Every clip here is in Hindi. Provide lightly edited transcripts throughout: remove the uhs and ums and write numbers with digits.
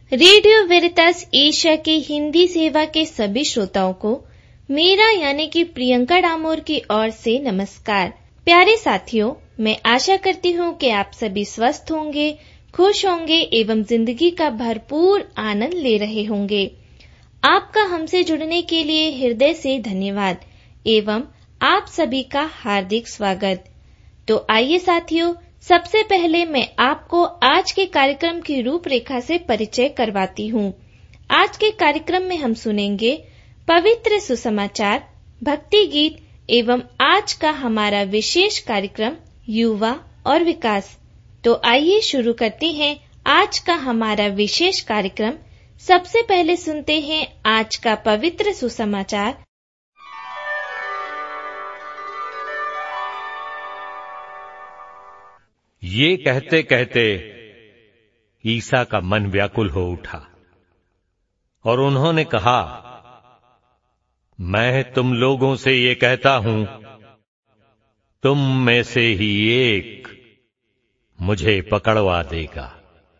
रेडियो वेरितास एशिया के हिंदी सेवा के सभी श्रोताओं को मेरा यानी कि प्रियंका डामोर की ओर से नमस्कार। प्यारे साथियों, मैं आशा करती हूँ कि आप सभी स्वस्थ होंगे, खुश होंगे एवं जिंदगी का भरपूर आनंद ले रहे होंगे। आपका हमसे जुड़ने के लिए हृदय से धन्यवाद एवं आप सभी का हार्दिक स्वागत। तो आइए साथियों, सबसे पहले मैं आपको आज के कार्यक्रम की रूपरेखा से परिचय करवाती हूँ। आज के कार्यक्रम में हम सुनेंगे पवित्र सुसमाचार, भक्ति गीत एवं आज का हमारा विशेष कार्यक्रम युवा और विकास। तो आइए शुरू करते हैं आज का हमारा विशेष कार्यक्रम। सबसे पहले सुनते हैं आज का पवित्र सुसमाचार। ये कहते कहते ईसा का मन व्याकुल हो उठा और उन्होंने कहा, मैं तुम लोगों से ये कहता हूं, तुम में से ही एक मुझे पकड़वा देगा।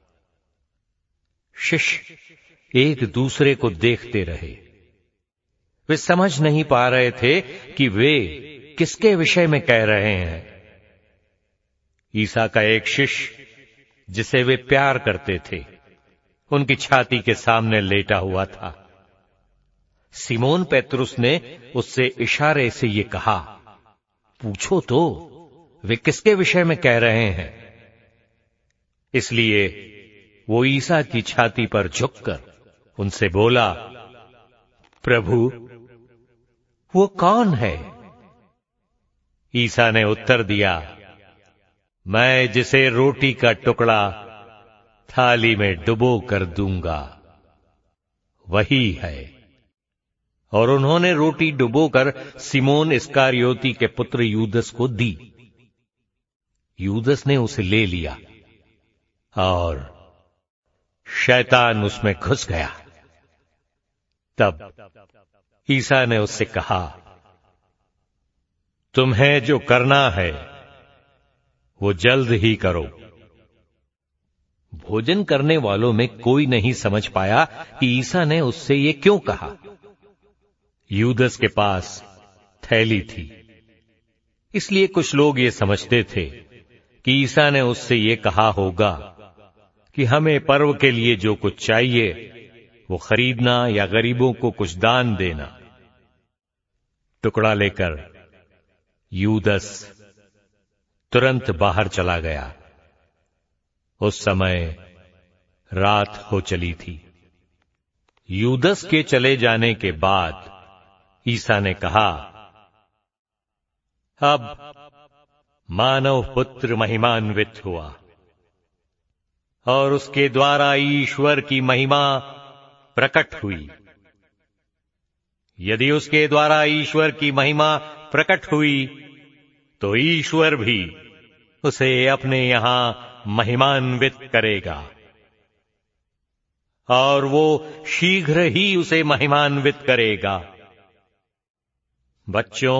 शिष्य एक दूसरे को देखते रहे। वे समझ नहीं पा रहे थे कि वे किसके विषय में कह रहे हैं। ईसा का एक शिष्य जिसे वे प्यार करते थे, उनकी छाती के सामने लेटा हुआ था। सिमोन पेत्रुस ने उससे इशारे से ये कहा, पूछो तो वे किसके विषय में कह रहे हैं। इसलिए वो ईसा की छाती पर झुककर उनसे बोला, प्रभु, वो कौन है? ईसा ने उत्तर दिया, मैं जिसे रोटी का टुकड़ा थाली में डुबो कर दूंगा, वही है। और उन्होंने रोटी डुबोकर सिमोन इस्करियोती के पुत्र यूदस को दी। यूदस ने उसे ले लिया और शैतान उसमें घुस गया। तब ईसा ने उससे कहा, तुम्हें जो करना है वो जल्द ही करो। भोजन करने वालों में कोई नहीं समझ पाया कि ईसा ने उससे ये क्यों कहा। यूदस के पास थैली थी, इसलिए कुछ लोग ये समझते थे कि ईसा ने उससे ये कहा होगा कि हमें पर्व के लिए जो कुछ चाहिए वो खरीदना या गरीबों को कुछ दान देना। टुकड़ा लेकर यूदस तुरंत बाहर चला गया। उस समय रात हो चली थी। यूदस के चले जाने के बाद ईसा ने कहा, अब मानव पुत्र महिमान्वित हुआ और उसके द्वारा ईश्वर की महिमा प्रकट हुई। यदि उसके द्वारा ईश्वर की महिमा प्रकट हुई तो ईश्वर भी उसे अपने यहां महिमान्वित करेगा और वो शीघ्र ही उसे महिमान्वित करेगा। बच्चों,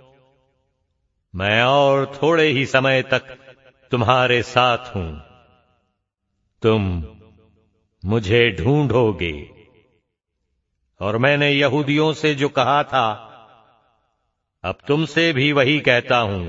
मैं और थोड़े ही समय तक तुम्हारे साथ हूं। तुम मुझे ढूंढोगे और मैंने यहूदियों से जो कहा था, अब तुमसे भी वही कहता हूं।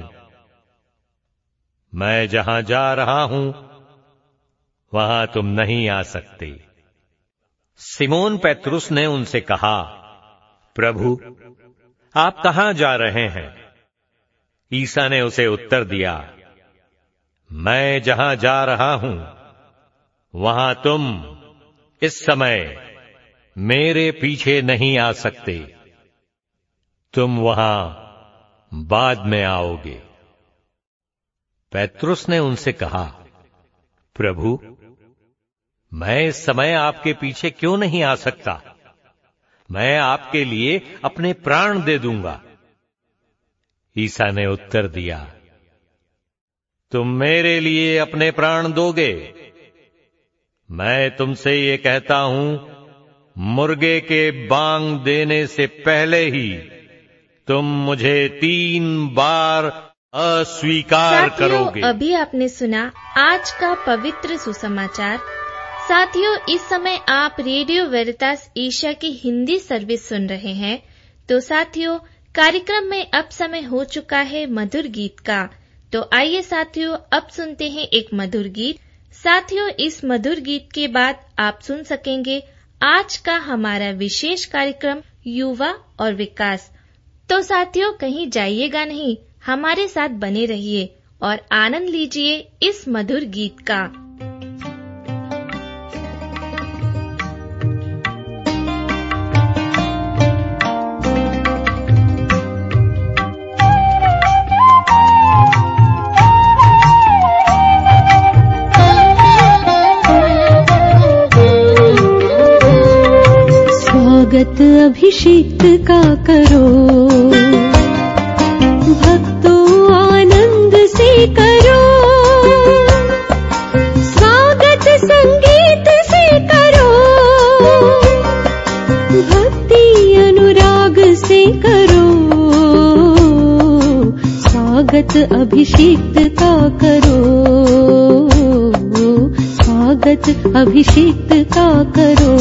मैं जहां जा रहा हूं वहां तुम नहीं आ सकते। सिमोन पेत्रुस ने उनसे कहा, प्रभु, आप कहां जा रहे हैं? ईसा ने उसे उत्तर दिया, मैं जहां जा रहा हूं वहां तुम इस समय मेरे पीछे नहीं आ सकते। तुम वहां बाद में आओगे। पेत्रुस ने उनसे कहा, प्रभु, मैं इस समय आपके पीछे क्यों नहीं आ सकता? मैं आपके लिए अपने प्राण दे दूंगा। ईसा ने उत्तर दिया, तुम मेरे लिए अपने प्राण दोगे? मैं तुमसे ये कहता हूं, मुर्गे के बांग देने से पहले ही तुम मुझे 3 बार अस्वीकार करोगे। अभी आपने सुना आज का पवित्र सुसमाचार। साथियों, इस समय आप रेडियो वेरितास एशिया की हिंदी सर्विस सुन रहे हैं। तो साथियों, कार्यक्रम में अब समय हो चुका है मधुर गीत का। तो आइए साथियों, अब सुनते हैं एक मधुर गीत। साथियों, इस मधुर गीत के बाद आप सुन सकेंगे आज का हमारा विशेष कार्यक्रम युवा और विकास। तो साथियों, कहीं जाइएगा नहीं, हमारे साथ बने रहिए और आनंद लीजिए इस मधुर गीत का। स्वागत अभिषिक्त का करो, भक्तों आनंद से करो, स्वागत संगीत से करो, भक्ति अनुराग से करो, स्वागत अभिषिक्त का करो, स्वागत अभिषिक्त का करो।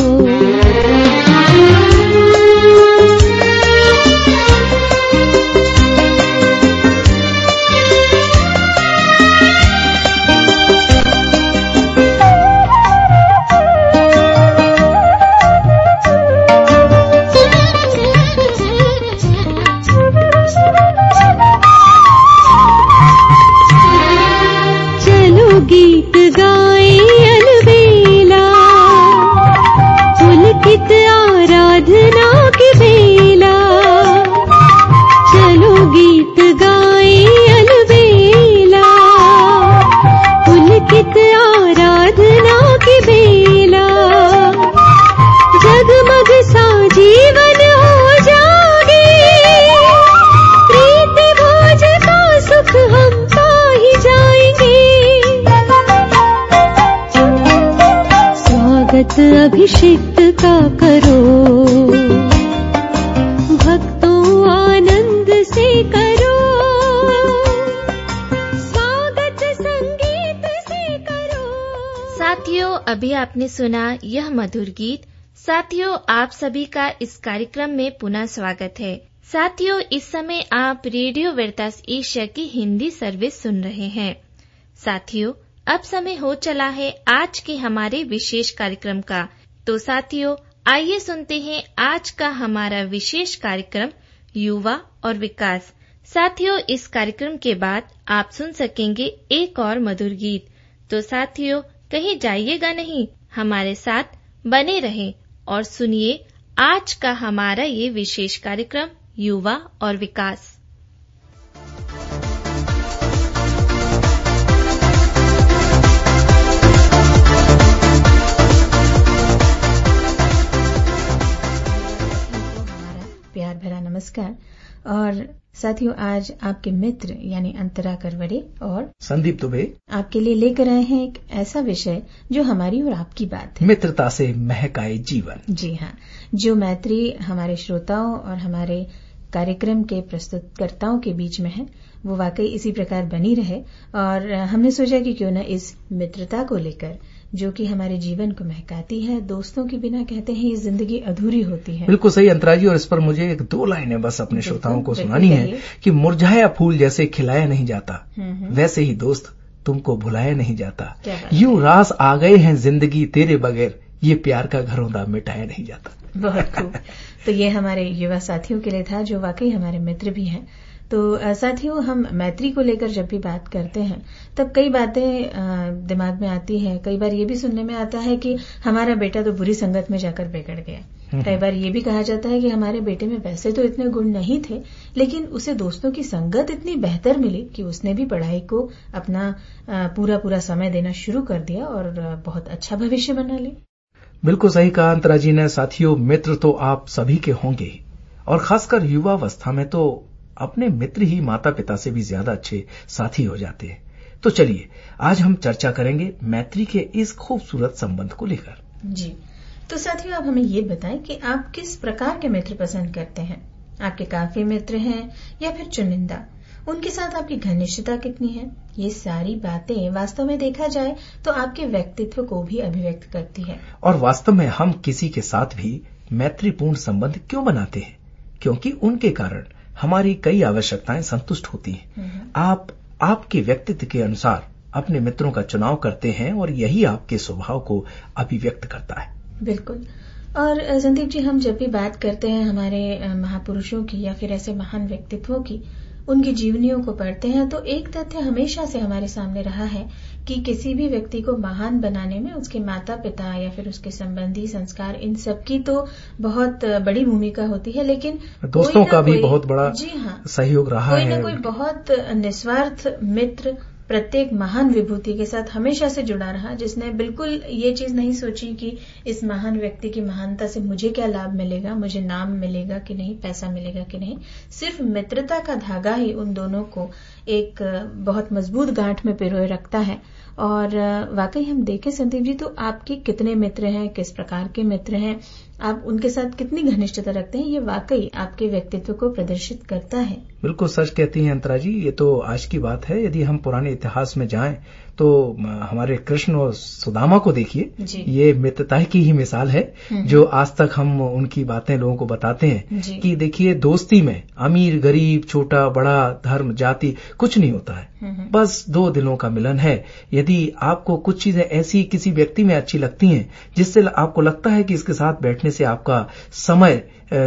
गीत गाए अलबेला, पुलकित आराधना की बेला। चलो गीत गाए अलबेला, पुलकित आराधना की बेला। जगमग सा जीवन हो जागे, प्रीति भोज का सुख हम पा ही जाएंगे। स्वागत अभिषिक्त का करो, भक्तों आनंद से करो, स्वागत संगीत से करो। साथियों, अभी आपने सुना यह मधुर गीत। साथियों, आप सभी का इस कार्यक्रम में पुनः स्वागत है। साथियों, इस समय आप रेडियो वेरितास एशिया की हिंदी सर्विस सुन रहे हैं। साथियों, अब समय हो चला है आज के हमारे विशेष कार्यक्रम का। तो साथियों, आइए सुनते हैं आज का हमारा विशेष कार्यक्रम युवा और विकास। साथियों, इस कार्यक्रम के बाद आप सुन सकेंगे एक और मधुर गीत। तो साथियों, कहीं जाइएगा नहीं, हमारे साथ बने रहें और सुनिए आज का हमारा ये विशेष कार्यक्रम युवा और विकास। प्यार भरा नमस्कार। और साथियों, आज आपके मित्र यानी अंतरा करवड़े और संदीप दुबे आपके लिए लेकर आए हैं एक ऐसा विषय जो हमारी और आपकी बात है, मित्रता से महकाए जीवन। जी हाँ, जो मैत्री हमारे श्रोताओं और हमारे कार्यक्रम के प्रस्तुतकर्ताओं के बीच में है, वो वाकई इसी प्रकार बनी रहे। और हमने सोचा कि क्यों न इस मित्रता को लेकर, जो कि हमारे जीवन को महकाती है, दोस्तों के बिना कहते हैं ये जिंदगी अधूरी होती है। बिल्कुल सही अंतरा जी। और इस पर मुझे एक दो लाइनें बस अपने श्रोताओं को सुनानी है कि मुरझाया फूल जैसे खिलाया नहीं जाता, वैसे ही दोस्त तुमको भुलाया नहीं जाता। यूं रास आ गए हैं जिंदगी तेरे बगैर, ये प्यार का घरौंदा मिटाया नहीं जाता। बहुत खूब। तो ये हमारे युवा साथियों के लिए था, जो वाकई हमारे मित्र भी हैं। तो साथियों, हम मैत्री को लेकर जब भी बात करते हैं तब कई बातें दिमाग में आती हैं। कई बार ये भी सुनने में आता है कि हमारा बेटा तो बुरी संगत में जाकर बिगड़ गया। कई बार ये भी कहा जाता है कि हमारे बेटे में वैसे तो इतने गुण नहीं थे, लेकिन उसे दोस्तों की संगत इतनी बेहतर मिली कि उसने भी पढ़ाई को अपना पूरा समय देना शुरू कर दिया और बहुत अच्छा भविष्य बना लिया। बिल्कुल सही कहा अंतरा जी ने। साथियों, मित्र तो आप सभी के होंगे, और खासकर युवावस्था में तो अपने मित्र ही माता पिता से भी ज्यादा अच्छे साथी हो जाते हैं। तो चलिए, आज हम चर्चा करेंगे मैत्री के इस खूबसूरत संबंध को लेकर। जी, तो साथियों, आप हमें ये बताएं कि आप किस प्रकार के मित्र पसंद करते हैं। आपके काफी मित्र हैं या फिर चुनिंदा? उनके साथ आपकी घनिष्ठता कितनी है, ये सारी बातें वास्तव में देखा जाए तो आपके व्यक्तित्व को भी अभिव्यक्त करती है। और वास्तव में हम किसी के साथ भी मैत्रीपूर्ण संबंध क्यों बनाते हैं? क्योंकि उनके कारण हमारी कई आवश्यकताएं संतुष्ट होती हैं। आप आपके व्यक्तित्व के अनुसार अपने मित्रों का चुनाव करते हैं और यही आपके स्वभाव को अभिव्यक्त करता है। बिल्कुल। और संदीप जी, हम जब भी बात करते हैं हमारे महापुरुषों की या फिर ऐसे महान व्यक्तित्वों की, उनकी जीवनियों को पढ़ते हैं तो एक तथ्य हमेशा से हमारे सामने रहा है कि किसी भी व्यक्ति को महान बनाने में उसके माता पिता या फिर उसके संबंधी संस्कार, इन सब की तो बहुत बड़ी भूमिका होती है, लेकिन दोस्तों का भी बहुत बड़ा सहयोग रहा है। कोई ना कोई बहुत निस्वार्थ मित्र प्रत्येक महान विभूति के साथ हमेशा से जुड़ा रहा, जिसने बिल्कुल ये चीज नहीं सोची कि इस महान व्यक्ति की महानता से मुझे क्या लाभ मिलेगा, मुझे नाम मिलेगा कि नहीं, पैसा मिलेगा कि नहीं। सिर्फ मित्रता का धागा ही उन दोनों को एक बहुत मजबूत गांठ में पिरोए रखता है। और वाकई हम देखें संदीप जी, तो आपके कितने मित्र हैं, किस प्रकार के मित्र हैं, आप उनके साथ कितनी घनिष्ठता रखते हैं, ये वाकई आपके व्यक्तित्व को प्रदर्शित करता है। बिल्कुल सच कहती हैं अंतरा जी, ये तो आज की बात है। यदि हम पुराने इतिहास में जाएं तो हमारे कृष्ण और सुदामा को देखिए, ये मित्रता की ही मिसाल है जो आज तक हम उनकी बातें लोगों को बताते हैं कि देखिए, दोस्ती में अमीर गरीब, छोटा बड़ा, धर्म जाति कुछ नहीं होता है, बस दो दिलों का मिलन है। यदि आपको कुछ चीजें ऐसी किसी व्यक्ति में अच्छी लगती हैं जिससे आपको लगता है कि इसके साथ बैठने से आपका समय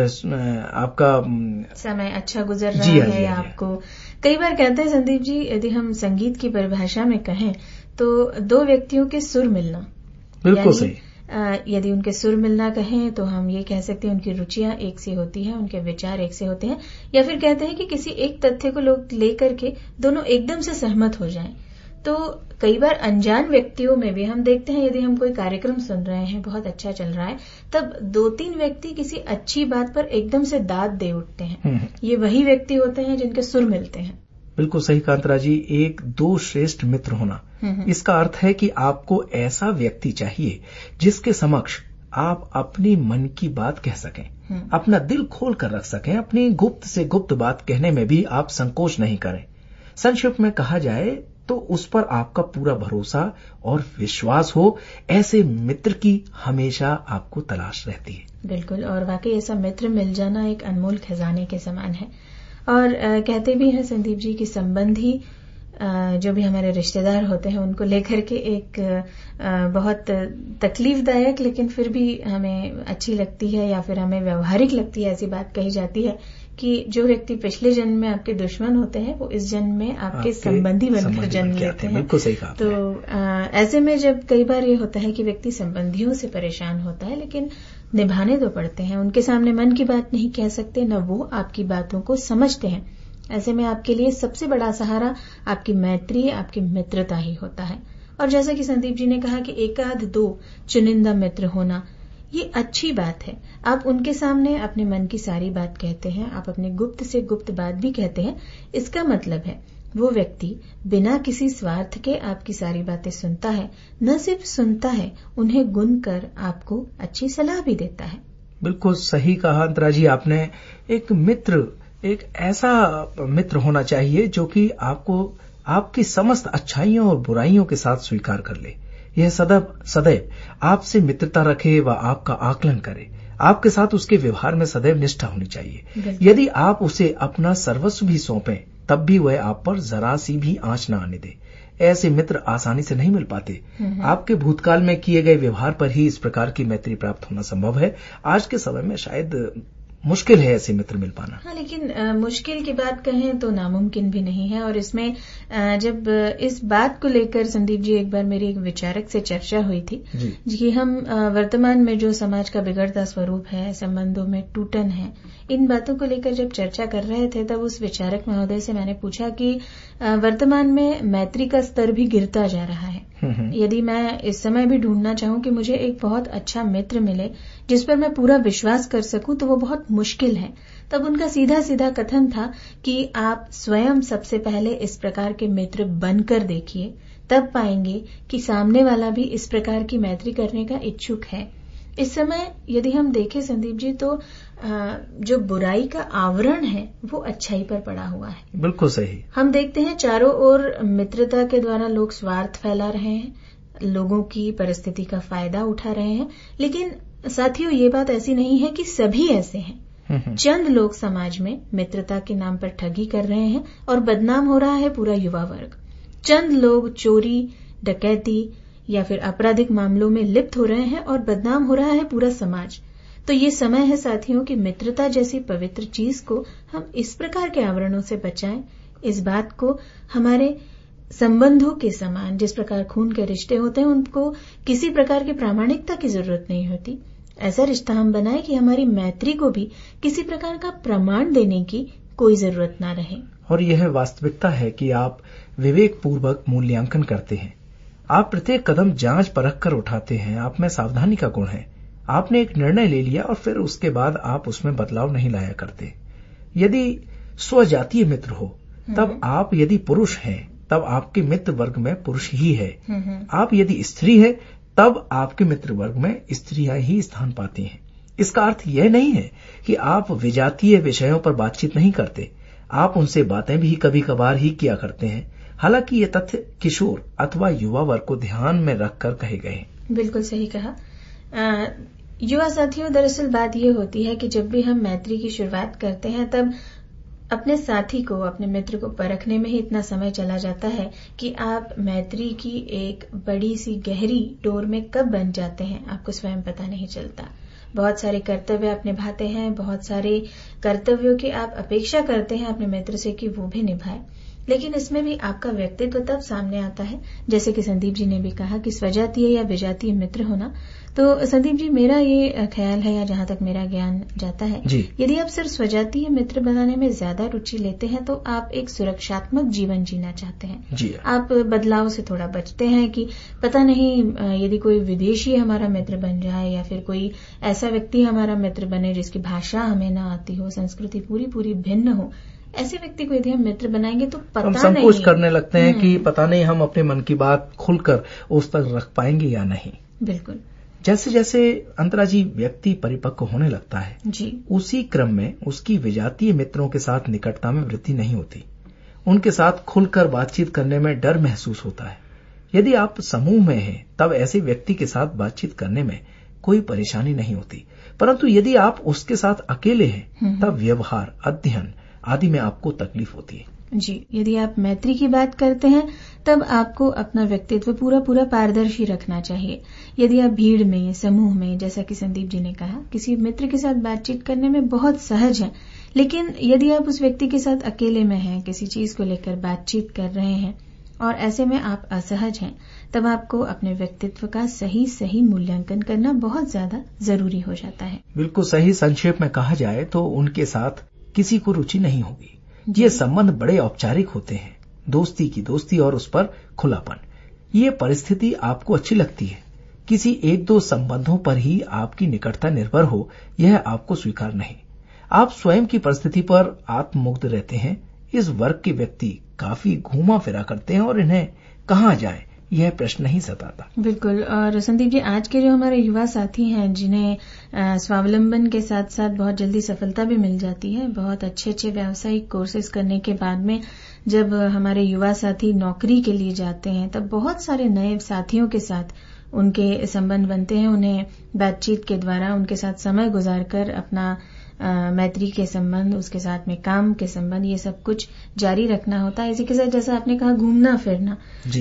अच्छा गुजर रहा है, आपको कई बार कहते हैं संदीप जी, यदि हम संगीत की परिभाषा में कहें तो दो व्यक्तियों के सुर मिलना, बिल्कुल सही। यदि उनके सुर मिलना कहें तो हम ये कह सकते हैं उनकी रुचियां एक सी होती हैं, उनके विचार एक से होते हैं, या फिर कहते हैं कि किसी एक तथ्य को लोग लेकर के दोनों एकदम से सहमत हो जाएं। तो कई बार अनजान व्यक्तियों में भी हम देखते हैं, यदि हम कोई कार्यक्रम सुन रहे हैं, बहुत अच्छा चल रहा है, तब दो तीन व्यक्ति किसी अच्छी बात पर एकदम से दाद दे उठते हैं। ये वही व्यक्ति होते हैं जिनके सुर मिलते हैं। बिल्कुल सही कहा अंतरा जी, एक दो श्रेष्ठ मित्र होना, इसका अर्थ है कि आपको ऐसा व्यक्ति चाहिए जिसके समक्ष आप अपनी मन की बात कह सकें, अपना दिल खोल कर रख सकें, अपनी गुप्त से गुप्त बात कहने में भी आप संकोच नहीं करें। संक्षिप्त में कहा जाए तो उस पर आपका पूरा भरोसा और विश्वास हो, ऐसे मित्र की हमेशा आपको तलाश रहती है। बिल्कुल, और वाकई ऐसा मित्र मिल जाना एक अनमोल खजाने के समान है। और कहते भी हैं संदीप जी कि संबंधी जो भी हमारे रिश्तेदार होते हैं उनको लेकर के एक बहुत तकलीफदायक लेकिन फिर भी हमें अच्छी लगती है या फिर हमें व्यवहारिक लगती है ऐसी बात कही जाती है कि जो व्यक्ति पिछले जन्म में आपके दुश्मन होते हैं वो इस जन्म में आपके संबंधी बनकर जन्म लेते हैं। बिल्कुल सही कहा। तो ऐसे में जब कई बार ये होता है कि व्यक्ति संबंधियों से परेशान होता है लेकिन निभाने तो पड़ते हैं, उनके सामने मन की बात नहीं कह सकते, न वो आपकी बातों को समझते हैं। ऐसे में आपके लिए सबसे बड़ा सहारा आपकी मैत्री, आपकी मित्रता ही होता है। और जैसा कि संदीप जी ने कहा कि एकाध दो चुनिंदा मित्र होना ये अच्छी बात है। आप उनके सामने अपने मन की सारी बात कहते हैं, आप अपनी गुप्त से गुप्त बात भी कहते हैं। इसका मतलब है वो व्यक्ति बिना किसी स्वार्थ के आपकी सारी बातें सुनता है, न सिर्फ सुनता है, उन्हें गुन कर आपको अच्छी सलाह भी देता है। बिल्कुल सही कहा अंतरा जी आपने। एक मित्र, एक ऐसा मित्र होना चाहिए जो कि आपको आपकी समस्त अच्छाइयों और बुराइयों के साथ स्वीकार कर ले। यह सदैव आपसे मित्रता रखे व आपका आकलन करे। आपके साथ उसके व्यवहार में सदैव निष्ठा होनी चाहिए। यदि आप उसे अपना सर्वस्व भी सौंपें तब भी वह आप पर जरा सी भी आंच न आने दे। ऐसे मित्र आसानी से नहीं मिल पाते। आपके भूतकाल में किए गए व्यवहार पर ही इस प्रकार की मैत्री प्राप्त होना संभव है। आज के समय में शायद मुश्किल है ऐसे मित्र मिल पाना। हाँ, लेकिन मुश्किल की बात कहें तो नामुमकिन भी नहीं है। और इसमें जब इस बात को लेकर संदीप जी एक बार मेरी एक विचारक से चर्चा हुई थी कि हम वर्तमान में जो समाज का बिगड़ता स्वरूप है, संबंधों में टूटन है, इन बातों को लेकर जब चर्चा कर रहे थे तब उस विचारक महोदय से मैंने पूछा कि वर्तमान में मैत्री का स्तर भी गिरता जा रहा है। यदि मैं इस समय भी ढूंढना चाहूं कि मुझे एक बहुत अच्छा मित्र मिले जिस पर मैं पूरा विश्वास कर सकूं तो वो बहुत मुश्किल है। तब उनका सीधा सीधा कथन था कि आप स्वयं सबसे पहले इस प्रकार के मित्र बनकर देखिए, तब पाएंगे कि सामने वाला भी इस प्रकार की मैत्री करने का इच्छुक है। इस समय यदि हम देखें संदीप जी तो जो बुराई का आवरण है वो अच्छाई पर पड़ा हुआ है। बिल्कुल सही। हम देखते हैं चारों ओर मित्रता के द्वारा लोग स्वार्थ फैला रहे हैं, लोगों की परिस्थिति का फायदा उठा रहे हैं, लेकिन साथियों ये बात ऐसी नहीं है कि सभी ऐसे हैं। चंद लोग समाज में मित्रता के नाम पर ठगी कर रहे हैं और बदनाम हो रहा है पूरा युवा वर्ग। चंद लोग चोरी, डकैती या फिर आपराधिक मामलों में लिप्त हो रहे हैं और बदनाम हो रहा है पूरा समाज। तो ये समय है साथियों कि मित्रता जैसी पवित्र चीज को हम इस प्रकार के आवरणों से बचाएं। इस बात को हमारे संबंधों के समान, जिस प्रकार खून के रिश्ते होते हैं, उनको किसी प्रकार की प्रामाणिकता की जरूरत नहीं होती। ऐसा रिश्ता हम बनाएं कि हमारी मैत्री को भी किसी प्रकार का प्रमाण देने की कोई जरूरत ना रहे। और यह वास्तविकता है कि आप विवेक पूर्वक मूल्यांकन करते हैं। आप प्रत्येक कदम जांच परख कर उठाते हैं। आप में सावधानी का गुण है। आपने एक निर्णय ले लिया और फिर उसके बाद आप उसमें बदलाव नहीं लाया करते। यदि स्वजातीय मित्र हो तब आप, यदि पुरुष हैं तब आपके मित्र वर्ग में पुरुष ही है। आप यदि स्त्री है तब आपके मित्र वर्ग में स्त्रियां ही स्थान पाती हैं। इसका अर्थ यह नहीं है कि आप विजातीय विषयों पर बातचीत नहीं करते। आप उनसे बातें भी कभी कभार ही किया करते हैं। हालांकि ये तथ्य किशोर अथवा युवा वर्ग को ध्यान में रखकर कहे गए। बिल्कुल सही कहा। युवा साथियों, दरअसल बात ये होती है कि जब भी हम मैत्री की शुरुआत करते हैं तब अपने साथी को, अपने मित्र को परखने में ही इतना समय चला जाता है कि आप मैत्री की एक बड़ी सी गहरी डोर में कब बन जाते हैं आपको स्वयं पता नहीं चलता। बहुत सारे कर्तव्य आप निभाते हैं, बहुत सारे कर्तव्यों की आप अपेक्षा करते हैं अपने मित्र से कि वो भी निभाए, लेकिन इसमें भी आपका व्यक्तित्व तब सामने आता है, जैसे कि संदीप जी ने भी कहा कि स्वजातीय या विजातीय मित्र होना। तो संदीप जी, मेरा ये ख्याल है, या जहां तक मेरा ज्ञान जाता है, यदि आप सिर्फ स्वजातीय मित्र बनाने में ज्यादा रुचि लेते हैं तो आप एक सुरक्षात्मक जीवन जीना चाहते हैं। आप बदलाव से थोड़ा बचते हैं कि पता नहीं यदि कोई विदेशी हमारा मित्र बन जाए या फिर कोई ऐसा व्यक्ति हमारा मित्र बने जिसकी भाषा हमें ना आती हो, संस्कृति पूरी भिन्न हो, ऐसे व्यक्ति को यदि हम मित्र बनाएंगे तो पता नहीं, हम संकोच करने लगते हैं कि पता नहीं हम अपने मन की बात खुलकर उस तक रख पाएंगे या नहीं। बिल्कुल। जैसे जैसे अंतरा जी व्यक्ति परिपक्व होने लगता है जी, उसी क्रम में उसकी विजातीय मित्रों के साथ निकटता में वृद्धि नहीं होती। उनके साथ खुलकर बातचीत करने में डर महसूस होता है। यदि आप समूह में हैं तब ऐसे व्यक्ति के साथ बातचीत करने में कोई परेशानी नहीं होती, परंतु यदि आप उसके साथ अकेले हैं तब व्यवहार, अध्ययन आदि में आपको तकलीफ होती है। जी, यदि आप मैत्री की बात करते हैं तब आपको अपना व्यक्तित्व पूरा पारदर्शी रखना चाहिए। यदि आप भीड़ में, समूह में, जैसा कि संदीप जी ने कहा, किसी मित्र के साथ बातचीत करने में बहुत सहज हैं, लेकिन यदि आप उस व्यक्ति के साथ अकेले में हैं, किसी चीज को लेकर बातचीत कर रहे हैं और ऐसे में आप असहज हैं, तब आपको अपने व्यक्तित्व का सही मूल्यांकन करना बहुत ज्यादा जरूरी हो जाता है। बिल्कुल सही। संक्षेप में कहा जाए तो उनके साथ किसी को रुचि नहीं होगी। ये संबंध बड़े औपचारिक होते हैं, दोस्ती की दोस्ती और उस पर खुलापन। ये परिस्थिति आपको अच्छी लगती है। किसी एक दो संबंधों पर ही आपकी निकटता निर्भर हो, यह आपको स्वीकार नहीं। आप स्वयं की परिस्थिति पर आत्ममुग्ध रहते हैं। इस वर्ग के व्यक्ति काफी घूमा फिरा करते हैं और इन्हें कहाँ जाए यह प्रश्न नहीं सताता। बिल्कुल। और संदीप जी, आज के जो हमारे युवा साथी हैं जिन्हें स्वावलंबन के साथ साथ बहुत जल्दी सफलता भी मिल जाती है, बहुत अच्छे व्यावसायिक कोर्सेज करने के बाद में जब हमारे युवा साथी नौकरी के लिए जाते हैं तब बहुत सारे नए साथियों के साथ उनके संबंध बनते हैं। उन्हें बातचीत के द्वारा उनके साथ समय गुजारकर अपना मैत्री के संबंध, उसके साथ में काम के संबंध, ये सब कुछ जारी रखना होता है। इसी के साथ जैसा आपने कहा घूमना फिरना,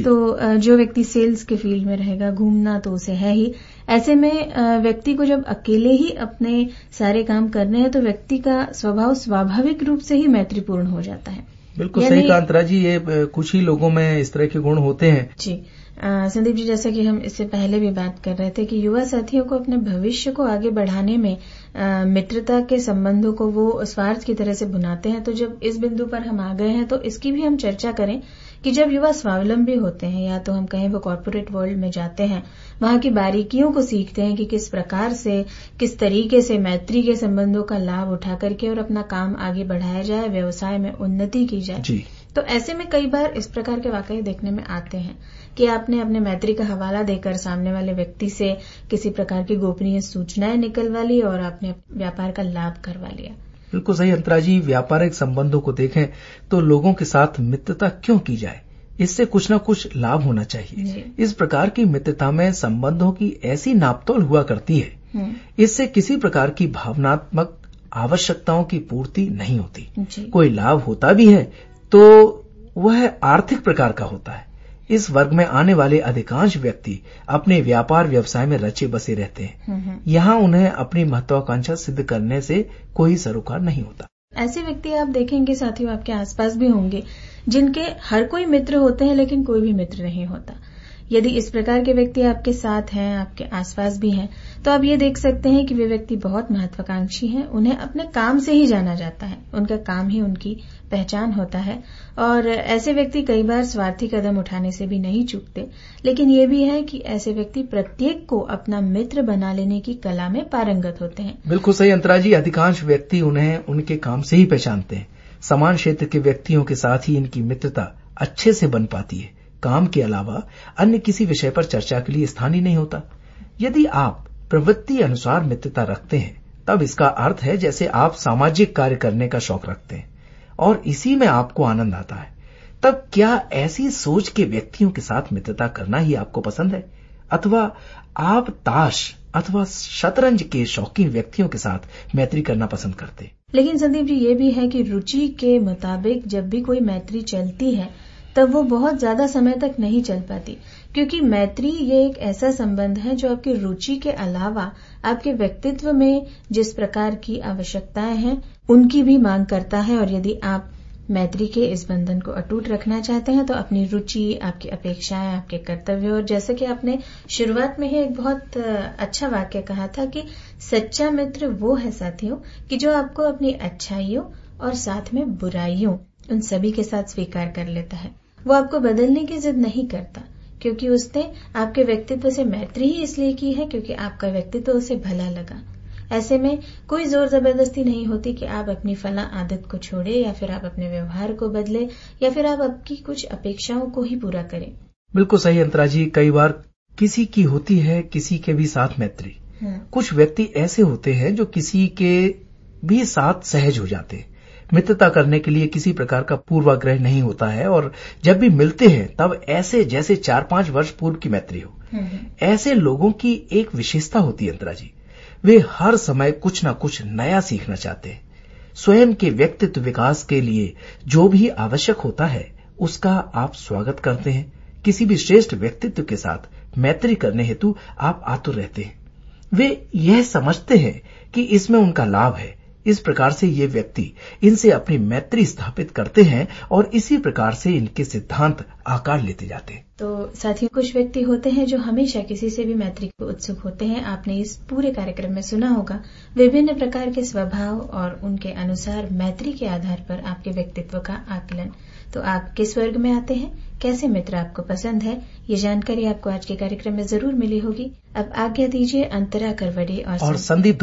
तो जो व्यक्ति सेल्स के फील्ड में रहेगा, घूमना तो उसे है ही। ऐसे में व्यक्ति को जब अकेले ही अपने सारे काम करने हैं तो व्यक्ति का स्वभाव स्वाभाविक रूप से ही मैत्रीपूर्ण हो जाता है। बिल्कुल सही कहा अंतरा जी। ये कुछ ही लोगों में इस तरह के गुण होते हैं। जी संदीप जी, जैसा कि हम इससे पहले भी बात कर रहे थे कि युवा साथियों को अपने भविष्य को आगे बढ़ाने में मित्रता के संबंधों को वो स्वार्थ की तरह से बुनाते हैं। तो जब इस बिंदु पर हम आ गए हैं तो इसकी भी हम चर्चा करें कि जब युवा स्वावलंबी होते हैं या तो हम कहें वो कॉर्पोरेट वर्ल्ड में जाते हैं, वहां की बारीकियों को सीखते हैं कि किस प्रकार से, किस तरीके से मैत्री के संबंधों का लाभ उठा करके और अपना काम आगे बढ़ाया जाए, व्यवसाय में उन्नति की जाए। तो ऐसे में कई बार इस प्रकार के वाकये देखने में आते हैं कि आपने अपने मैत्री का हवाला देकर सामने वाले व्यक्ति से किसी प्रकार की गोपनीय सूचनाएं निकलवा ली और आपने व्यापार का लाभ करवा लिया। बिल्कुल सही अंतरा जी। व्यापारिक संबंधों को देखें तो लोगों के साथ मित्रता क्यों की जाए, इससे कुछ न कुछ लाभ होना चाहिए। इस प्रकार की मित्रता में संबंधों की ऐसी नापतोल हुआ करती है, इससे किसी प्रकार की भावनात्मक आवश्यकताओं की पूर्ति नहीं होती। कोई लाभ होता भी है तो वह आर्थिक प्रकार का होता है। इस वर्ग में आने वाले अधिकांश व्यक्ति अपने व्यापार व्यवसाय में रचे बसे रहते हैं। यहाँ उन्हें अपनी महत्वाकांक्षा सिद्ध करने से कोई सरोकार नहीं होता। ऐसे व्यक्ति आप देखेंगे साथियों, आपके आसपास भी होंगे जिनके हर कोई मित्र होते हैं लेकिन कोई भी मित्र नहीं होता। यदि इस प्रकार के व्यक्ति आपके साथ हैं, आपके आसपास भी हैं, तो आप ये देख सकते हैं कि वे व्यक्ति बहुत महत्वाकांक्षी हैं। उन्हें अपने काम से ही जाना जाता है, उनका काम ही उनकी पहचान होता है। और ऐसे व्यक्ति कई बार स्वार्थी कदम उठाने से भी नहीं चूकते, लेकिन ये भी है कि ऐसे व्यक्ति प्रत्येक को अपना मित्र बना लेने की कला में पारंगत होते हैं। बिल्कुल सही अंतरा जी। अधिकांश व्यक्ति उन्हें उनके काम से ही पहचानते हैं। समान क्षेत्र के व्यक्तियों के साथ ही इनकी मित्रता अच्छे से बन पाती है। काम के अलावा अन्य किसी विषय पर चर्चा के लिए स्थान ही नहीं होता। यदि आप प्रवृत्ति अनुसार मित्रता रखते हैं तब इसका अर्थ है जैसे आप सामाजिक कार्य करने का शौक रखते हैं और इसी में आपको आनंद आता है। तब क्या ऐसी सोच के व्यक्तियों के साथ मित्रता करना ही आपको पसंद है, अथवा आप ताश अथवा शतरंज के शौकीन व्यक्तियों के साथ मैत्री करना पसंद करते? लेकिन संदीप जी, ये भी है कि रुचि के मुताबिक जब भी कोई मैत्री चलती है तब वो बहुत ज्यादा समय तक नहीं चल पाती, क्योंकि मैत्री ये एक ऐसा संबंध है जो आपकी रुचि के अलावा आपके व्यक्तित्व में जिस प्रकार की आवश्यकताएं हैं उनकी भी मांग करता है। और यदि आप मैत्री के इस बंधन को अटूट रखना चाहते हैं तो अपनी रुचि, आपकी अपेक्षाएं, आपके कर्तव्य, और जैसे कि आपने शुरुआत में ही एक बहुत अच्छा वाक्य कहा था कि सच्चा मित्र वो है साथियों कि जो आपको अपनी अच्छाइयों और साथ में बुराइयों उन सभी के साथ स्वीकार कर लेता है। वो आपको बदलने की जिद नहीं करता, क्योंकि उसने आपके व्यक्तित्व से मैत्री ही इसलिए की है क्योंकि आपका व्यक्तित्व उसे भला लगा। ऐसे में कोई जोर जबरदस्ती नहीं होती कि आप अपनी फला आदत को छोड़े, या फिर आप अपने व्यवहार को बदले, या फिर आप आपकी कुछ अपेक्षाओं को ही पूरा करें। बिल्कुल सही अंतरा जी। कई बार किसी की होती है किसी के भी साथ मैत्री। कुछ व्यक्ति ऐसे होते हैं जो किसी के भी साथ सहज हो जाते हैं। मित्रता करने के लिए किसी प्रकार का पूर्वाग्रह नहीं होता है और जब भी मिलते हैं तब ऐसे जैसे 4-5 वर्ष पूर्व की मैत्री हो। ऐसे लोगों की एक विशेषता होती है अंतरा जी, वे हर समय कुछ न कुछ नया सीखना चाहते हैं। स्वयं के व्यक्तित्व विकास के लिए जो भी आवश्यक होता है उसका आप स्वागत करते हैं। किसी भी श्रेष्ठ व्यक्तित्व के साथ मैत्री करने हेतु आप आतुर रहते हैं। वे यह समझते हैं कि इसमें उनका लाभ है। इस प्रकार से ये व्यक्ति इनसे अपनी मैत्री स्थापित करते हैं और इसी प्रकार से इनके सिद्धांत आकार लेते जाते हैं। तो साथियों, कुछ व्यक्ति होते हैं जो हमेशा किसी से भी मैत्री को उत्सुक होते हैं। आपने इस पूरे कार्यक्रम में सुना होगा विभिन्न प्रकार के स्वभाव और उनके अनुसार मैत्री के आधार पर आपके व्यक्तित्व का आकलन। तो आप किस वर्ग में आते हैं, कैसे मित्र आपको पसंद है, ये जानकारी आपको आज के कार्यक्रम में जरूर मिली होगी। अब आज्ञा दीजिए अंतरा करवड़े और संदीप।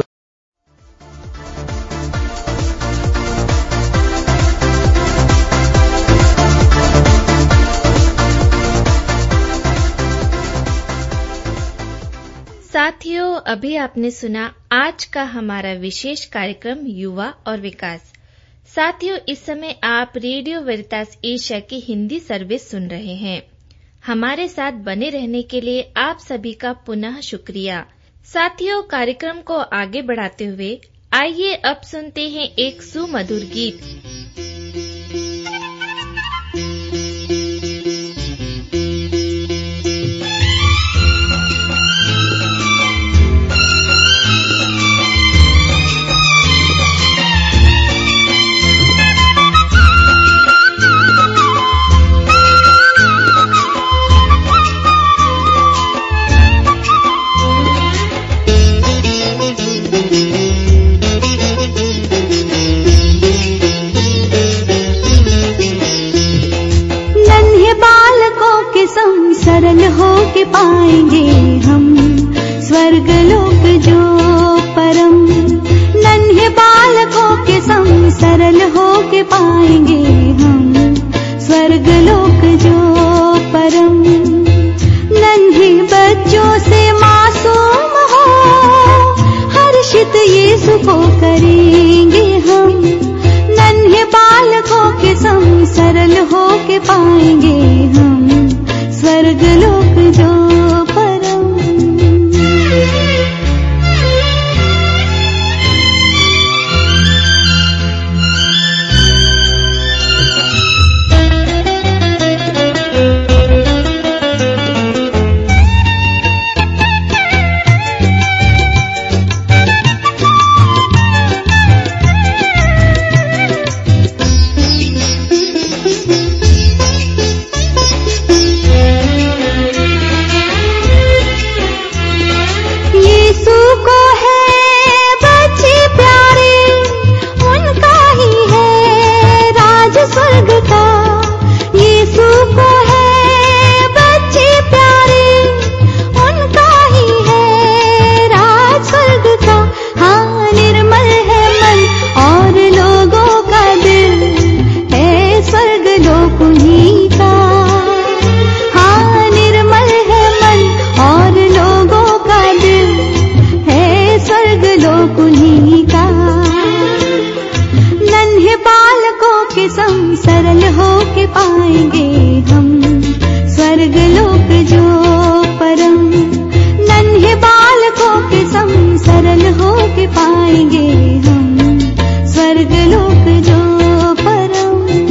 साथियों, अभी आपने सुना आज का हमारा विशेष कार्यक्रम युवा और विकास। साथियों, इस समय आप रेडियो वेरितास एशिया की हिंदी सर्विस सुन रहे हैं। हमारे साथ बने रहने के लिए आप सभी का पुनः शुक्रिया। साथियों, कार्यक्रम को आगे बढ़ाते हुए आइए अब सुनते हैं एक सुमधुर गीत। सरल हो के पाएंगे हम स्वर्ग लोक जो परम। नन्हे बालकों के संग सरल हो के पाएंगे हम यीशु को करेंगे हम, नन्हे बालकों के सम सरल हो के पाएंगे हम स्वर्ग लोक जो परम। सरल हो के पाएंगे हम स्वर्ग लोक जो परम। नन्हे बालकों के सम सरल हो के पाएंगे हम स्वर्ग लोक जो परम।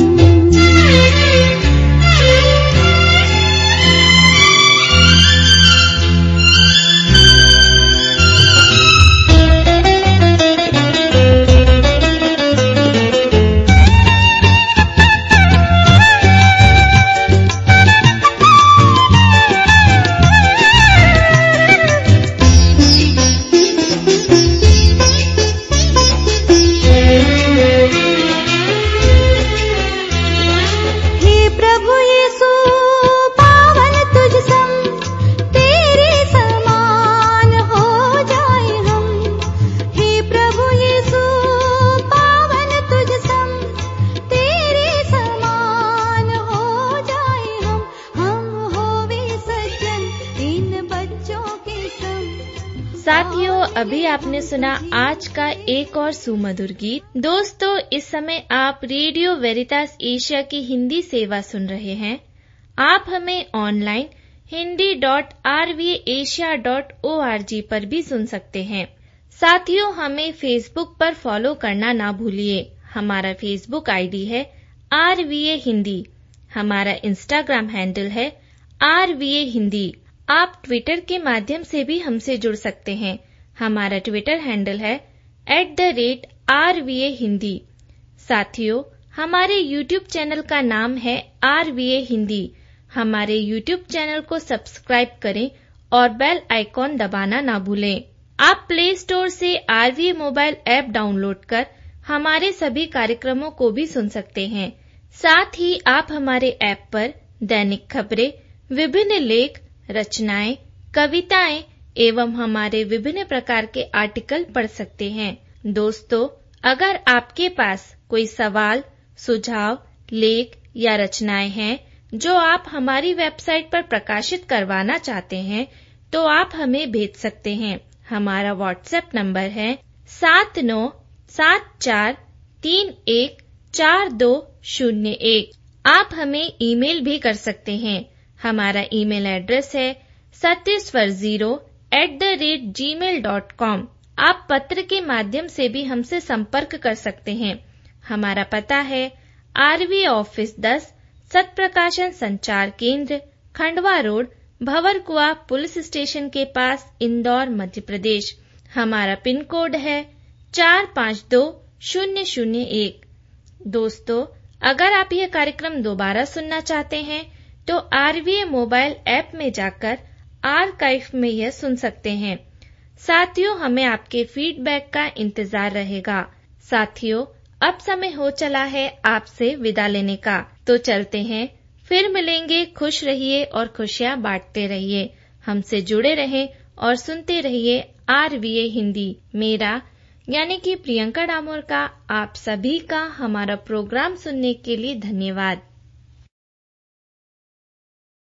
साथियों, अभी आपने सुना आज का एक और सुमधुर गीत। दोस्तों, इस समय आप रेडियो वेरितास एशिया की हिंदी सेवा सुन रहे हैं। आप हमें ऑनलाइन hindi.rvasia.org पर भी सुन सकते हैं। साथियों, हमें फेसबुक पर फॉलो करना ना भूलिए। हमारा फेसबुक आईडी है RVA हिंदी। हमारा इंस्टाग्राम हैंडल है RVA हिंदी। आप ट्विटर के माध्यम से भी हमसे जुड़ सकते हैं। हमारा ट्विटर हैंडल है @RVA हिंदी। साथियों, हमारे यूट्यूब चैनल का नाम है RVA हिंदी। हमारे यूट्यूब चैनल को सब्सक्राइब करें और बेल आइकॉन दबाना ना भूलें। आप प्ले स्टोर से RVA मोबाइल ऐप डाउनलोड कर हमारे सभी कार्यक्रमों को भी सुन सकते हैं। साथ ही आप हमारे ऐप पर दैनिक खबरें, विभिन्न लेख, रचनाएं, कविताएं एवं हमारे विभिन्न प्रकार के आर्टिकल पढ़ सकते हैं। दोस्तों, अगर आपके पास कोई सवाल, सुझाव, लेख या रचनाएं हैं जो आप हमारी वेबसाइट पर प्रकाशित करवाना चाहते हैं, तो आप हमें भेज सकते हैं। हमारा व्हाट्सएप नंबर है 7974314201। आप हमें ईमेल भी कर सकते हैं। हमारा ईमेल एड्रेस है satyaswar0@gmail.com। आप पत्र के माध्यम से भी हमसे संपर्क कर सकते हैं। हमारा पता है RVA ऑफिस 10, सत्प्रकाशन संचार केंद्र, Khandwa road, Bhanwarkuan police station के पास, इंदौर, मध्य प्रदेश। हमारा पिन कोड है 452001। दोस्तों, अगर आप यह कार्यक्रम दोबारा सुनना चाहते हैं तो RVA मोबाइल ऐप में जाकर आर्काइव में यह सुन सकते हैं। साथियों, हमें आपके फीडबैक का इंतजार रहेगा। साथियों, अब समय हो चला है आपसे विदा लेने का, तो चलते हैं। फिर मिलेंगे। खुश रहिए और खुशियां बांटते रहिए। हमसे जुड़े रहें और सुनते रहिए RVA हिंदी। मेरा यानी कि प्रियंका डामोर का आप सभी का हमारा प्रोग्राम सुनने के लिए धन्यवाद।